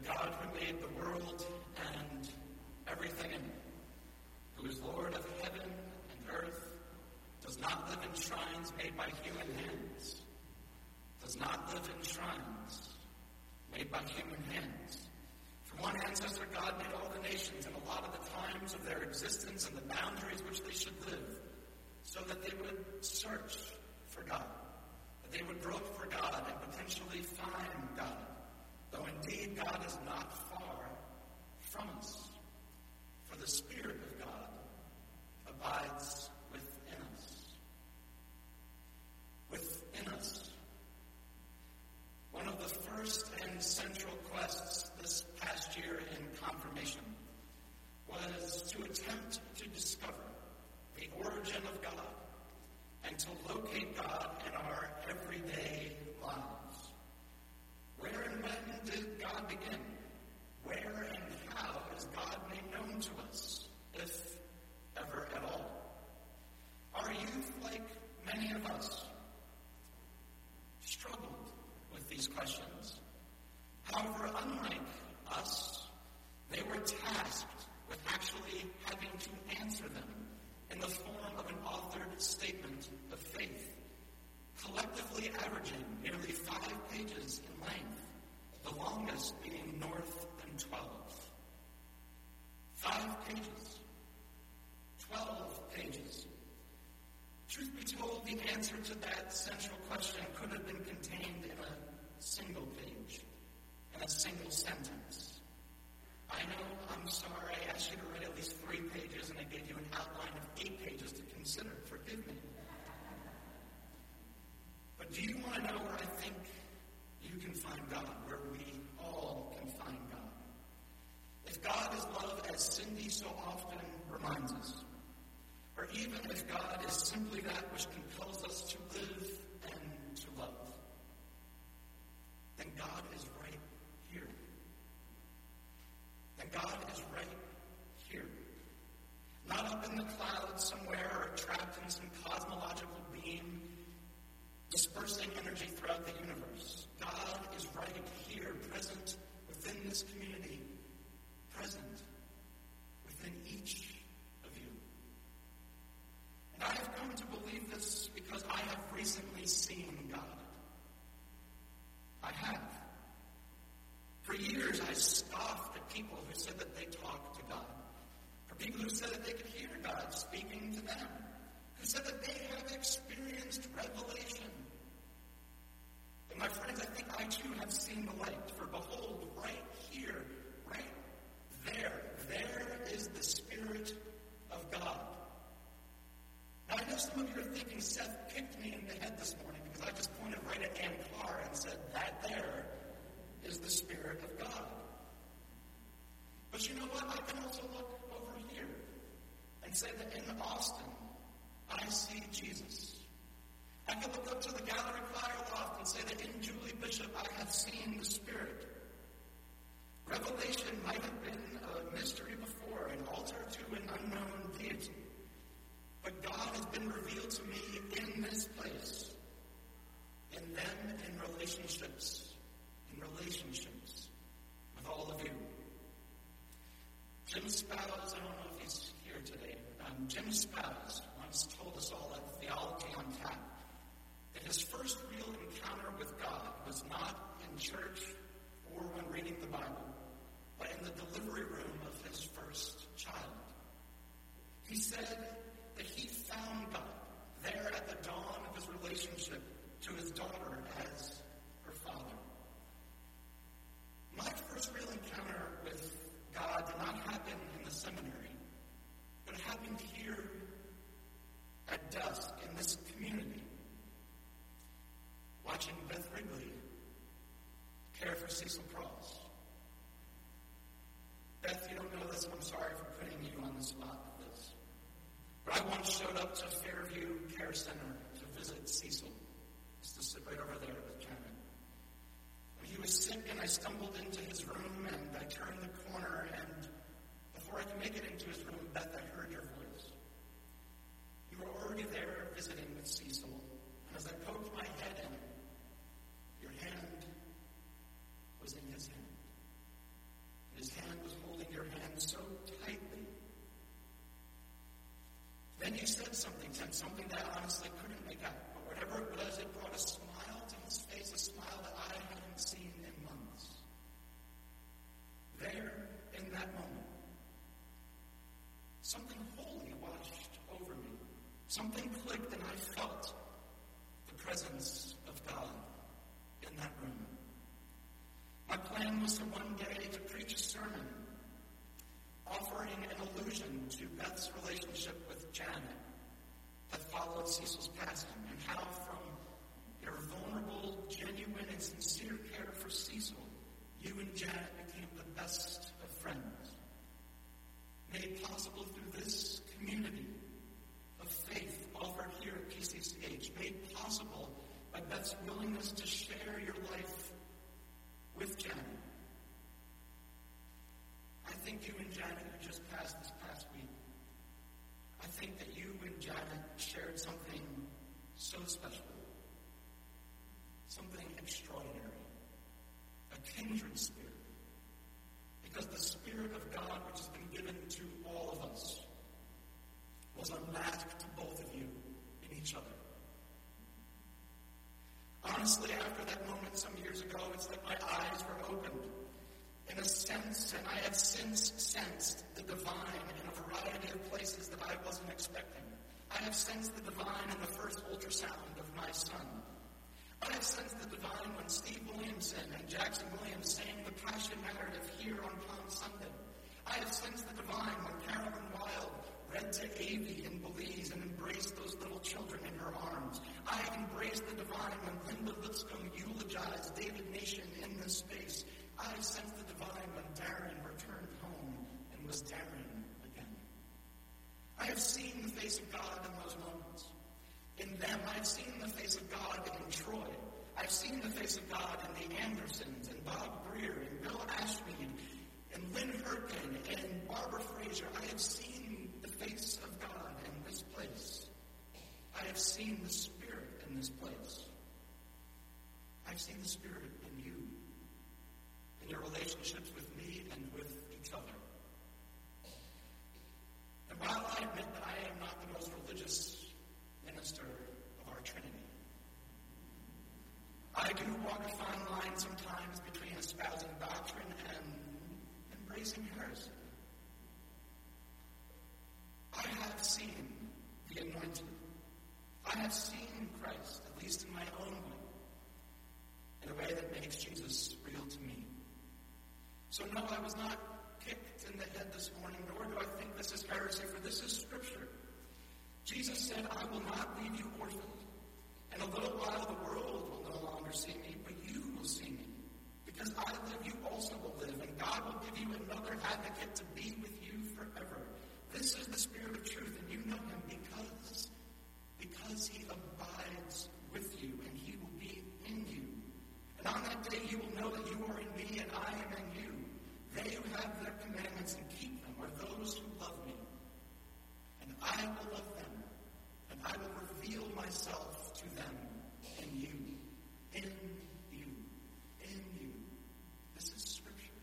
God who made the world and everything in it, who is Lord of heaven and earth, does not live in shrines made by human hands, does not live in shrines made by human hands. For one ancestor, God made all the nations and allotted the times of their existence and the boundaries which they should live, so that they would search for God, that they would grope for God and potentially find God, though indeed God is not far from us. For the Spirit of God abides within us. Within us. One of the first and central quests this past year in confirmation was to attempt to discover the origin of God and to locate God in our everyday lives. Where and when did God begin? Where and how is God made known to us, if ever at all? Our youth, like many of us, struggled with these questions. However, unlike us, they were tasked with actually having to answer them in the form of an authored statement of faith, collectively averaging nearly 5 pages in length, the longest being north than 12. 5 pages. 12 pages. Truth be told, the answer to that central question could have been contained in a single page, in a single sentence. I know, I'm sorry, I asked you to write at least 3 pages and I gave you an outline of 8 pages to consider. Forgive me. But do you want to know where I think you can find God, where we all can find God? If God is love, as Cindy so often reminds us, or even if God is simply that which compels us to live and to love, then God is right here. Then God is right here. Not up in the clouds somewhere or trapped in some cosmological beam dispersing energy throughout the universe. God is right here, present within this community, present within each of you. And I have come to believe this because I have recently seen God. I have. For years, I scoffed at people who said that they talked to God. For people who said that they could hear God speaking to them. Who said that they have experienced revelation. But my friends, I think I too have seen the light. For behold, right here, right there is the Spirit of God. Now I know some of you are thinking, Seth kicked me in the head this morning because I just pointed right at Ann Clark and said, that there is the Spirit of God. But you know what? I can also look over here and say that in Austin, I see Jesus. I can look up to the gallery choir loft and say that in Julie Bishop, I have seen the Spirit. Revelation might have been a mystery before, an altar to an unknown deity. But God has been revealed to me in this place, in them, in relationships with all of you. Jim Spouse, I don't know if he's here today. Jim Spouse once told us all at Theology on Tap that his first real encounter with God was not in church or when reading the Bible, but in the delivery room of his first child. He said that he found God there at the dawn of his relationship to his daughter as her father. My first real encounter with God did not happen in the seminary, but it happened here at dusk in this community, watching Beth Wrigley care for Cecil Cross. Beth, you don't know this, and I'm sorry for putting you on the spot with this. But I once showed up to Fairview Care Center to visit Cecil. Just to sit right over there with Karen. When he was sick and I stumbled into his room and I turned the corner and before I could make it into his room, Beth, I heard your voice. You were already there visiting with Cecil. And as I poked my head in, your hand was in his hand. and something that I honestly couldn't make out. But whatever it was, it brought a smile to his face, a smile that I hadn't seen in months. There, in that moment, something holy washed over me. Something clicked and I felt the presence of God in that room. My plan was to one day to preach a sermon offering an allusion to Beth's relationship with Janet that followed Cecil's passing, and how from your vulnerable, genuine, and sincere care for Cecil, you and Janet became the best of friends. Made possible through this community of faith offered here at PCCH, made possible by Beth's willingness to share your life with Janet. I think you and Janet, who just passed this past week, I think that you and Janet shared something so special, something extraordinary, a kindred spirit, because the Spirit of God, which has been given to all of us, was unmasked to both of you in each other. Honestly, after that moment some years ago, it's like my eyes were opened in a sense, and I have since sensed the divine in a variety of places that I wasn't expecting. I have sensed the divine in the first ultrasound of my son. I have sensed the divine when Steve Williamson and Jackson Williams sang the Passion narrative here on Palm Sunday. I have sensed the divine when Carolyn Wilde read to Avie in Belize and embraced those little children in her arms. I have embraced the divine when Linda Lipscomb eulogized David Nation in this space. I have sensed the divine when Darren returned home and was Darren again. I have seen the face of God in those moments. In them, I have seen the face of God in Troy. I've seen the face of God in the Andersons and Bob Greer and Bill Ashmead and Lynn Herkin and Barbara Fraser. I have seen the face of God in this place. I have seen the Spirit in this place. I've seen the Spirit in you, in your relationships with me and with each other. And while I admit that I am not the most religious minister of our Trinity, I do walk a fine line sometimes between espousing doctrine and embracing heresy. I have seen the anointed. I have seen Christ, at least in my own way, in a way that makes Jesus real to me. So no, I was not kicked in the head this morning, nor do I think this is heresy, for this is Scripture. Jesus said, I will not leave you orphaned. In a little while the world will no longer see me, but you will see me. Because I live, you also will live, and God will give you another advocate to be with you forever. This is the Spirit of truth, and you know him because he abides with you, and he will be in you. And on that day you will know that you are in me, and I am in you. They who have their commandments and keep them are those who love me. And I will love them, and I will reveal myself to them in you. In you. In you. This is Scripture.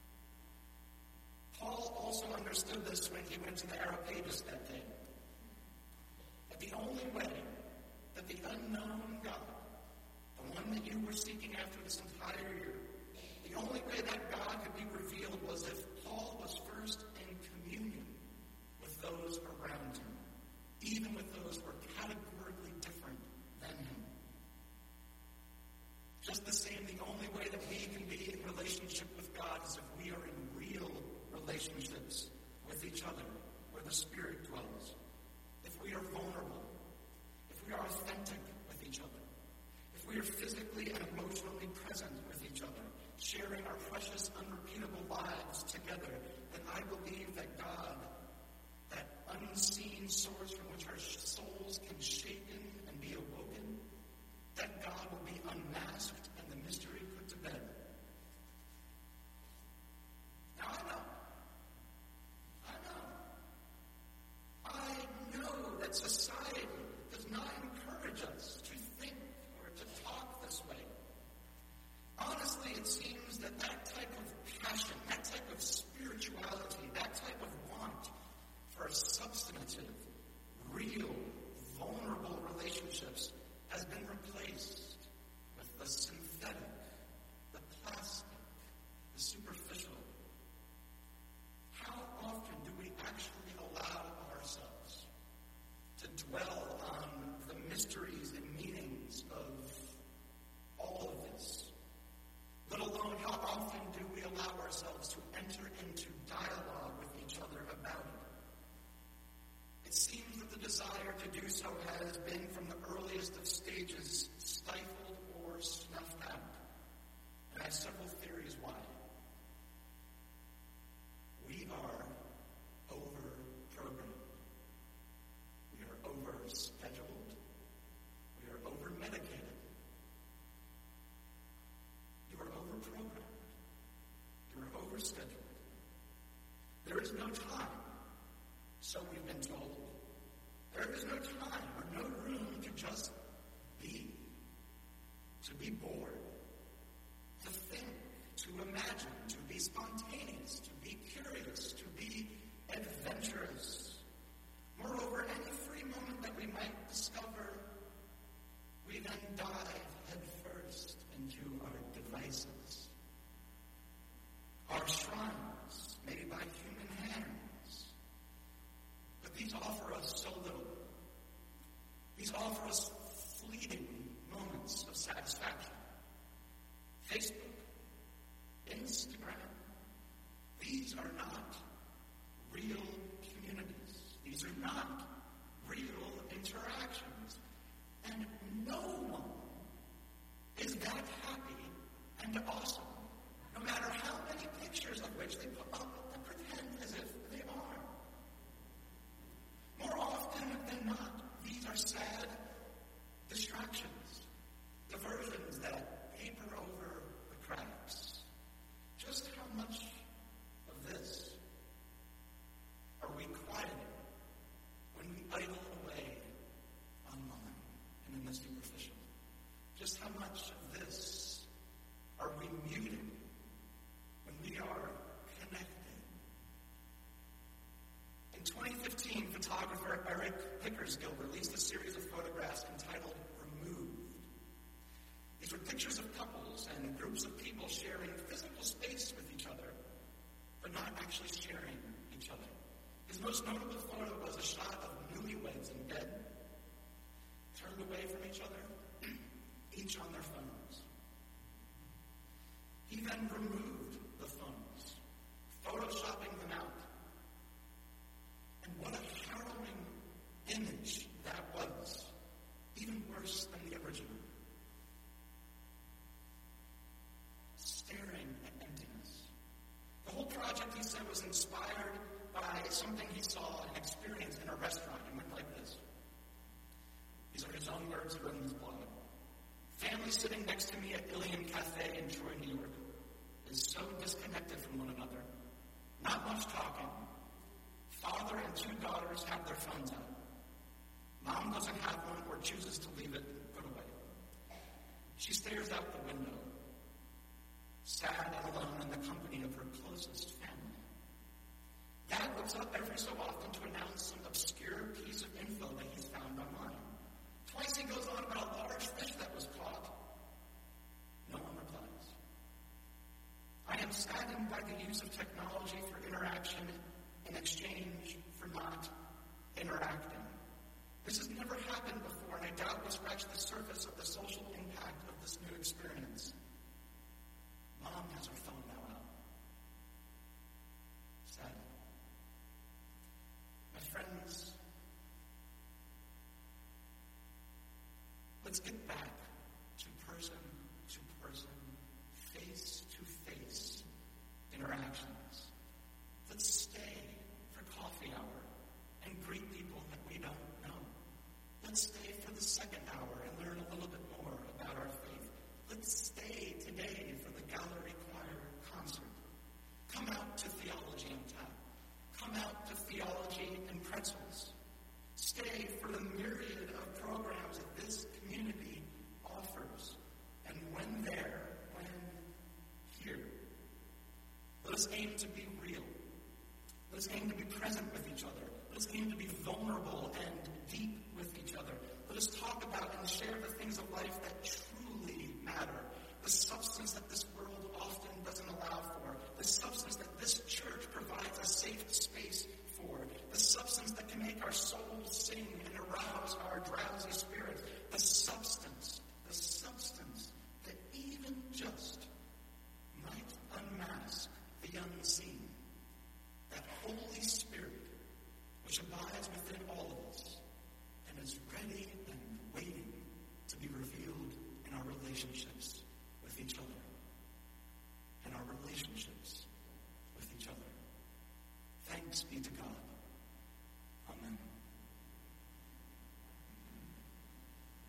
Paul also understood this when he went to the Areopagus that day. That the only way that the unknown God, the one that you were seeking after this entire year, the only way that God could be revealed was if Paul was first in communion with those around him, even with those who were categorically different than him. Just the same, the only way that we can be in relationship with God is if we are in real relationships with each other, where the Spirit dwells. If we are vulnerable, if we are authentic with each other, if we are physically and emotionally present with each other, sharing our precious, unrepeatable lives together, then I believe that God, that unseen source from which our souls can shaken and be awoken, that God will be unmasked and the mystery put to bed. Now I know that society does not encourage us to think or to talk this way. Honestly, it seems that type of passion, that type of spirituality, that type of want for a substantive, real, vulnerable overscheduled. There is no time, so we've been told. There is no time or no room to just be, to be bored, to think, to imagine, to be spontaneous, to be curious, to be adventurous. Moreover, any free moment that we might discover, we then dive headfirst into our devices. Our shrines, made by human hands. But these offer us so little. These offer us fleeting moments of satisfaction. Facebook, Instagram, these are not real communities. These are not real interactions. And no one is that happy and awesome, no matter how many pictures of which they put up and pretend as if they are. More often than not, these are sad distractions, diversions that paper over the cracks. Just how much of this are we quieting when we idle away online and in the superficial? Just how much of this are we muting when we are connected? In 2015, photographer Eric Pickersgill released a series of photographs entitled Removed. These were pictures of couples and groups of people sharing physical space with each other, but not actually sharing each other. His most notable photo was a shot of newlyweds in bed, turned away from each other, each on their phones. He then removed the phones, photoshopping them out. And what a harrowing image that was, even worse than the original. Staring at emptiness. The whole project, he said, was inspired by something he saw and experienced in a restaurant. It went like this. These are his own words, he wrote in his blog. Family sitting next to me at Ilium Cafe in Troy, New York, is so disconnected from one another. Not much talking. Father and two daughters have their phones out. Mom doesn't have one or chooses to leave it put away. She stares out the window, sad and alone in the company of her closest family. Dad looks up every so often to announce some obscure piece of info that he's found online. Twice he goes on about a large fish that was caught. No one replies. I am saddened by the use of technology for interaction in exchange for not interacting. This has never happened before, and I doubt we scratched the surface of the social impact of this new experience. Mom has her phone now out. Sad. My friends, let's get back to person, face-to-face interactions. Let's stay for coffee hour and greet people that we don't know. Let's stay for the second hour and learn a little bit more about our faith. Let's stay today for the gallery choir concert. Come out to Theology on Tap. Come out to Theology and Pretzels. Stay for the myriad of programs that this community offers. And when there, when here. Let us aim to be real. Let us aim to be present with each other. Let us aim to be vulnerable and deep with each other. Let us talk about and share the things of life that truly matter. The substance that this world often doesn't allow for. The substance that this church provides a safe space for. The substance that can make our souls sing and arouse our drowsy spirits. The substance that even just might unmask the unseen. That Holy Spirit which abides within all of us and is ready and waiting to be revealed in our relationships with each other. In our relationships with each other. Thanks be to God.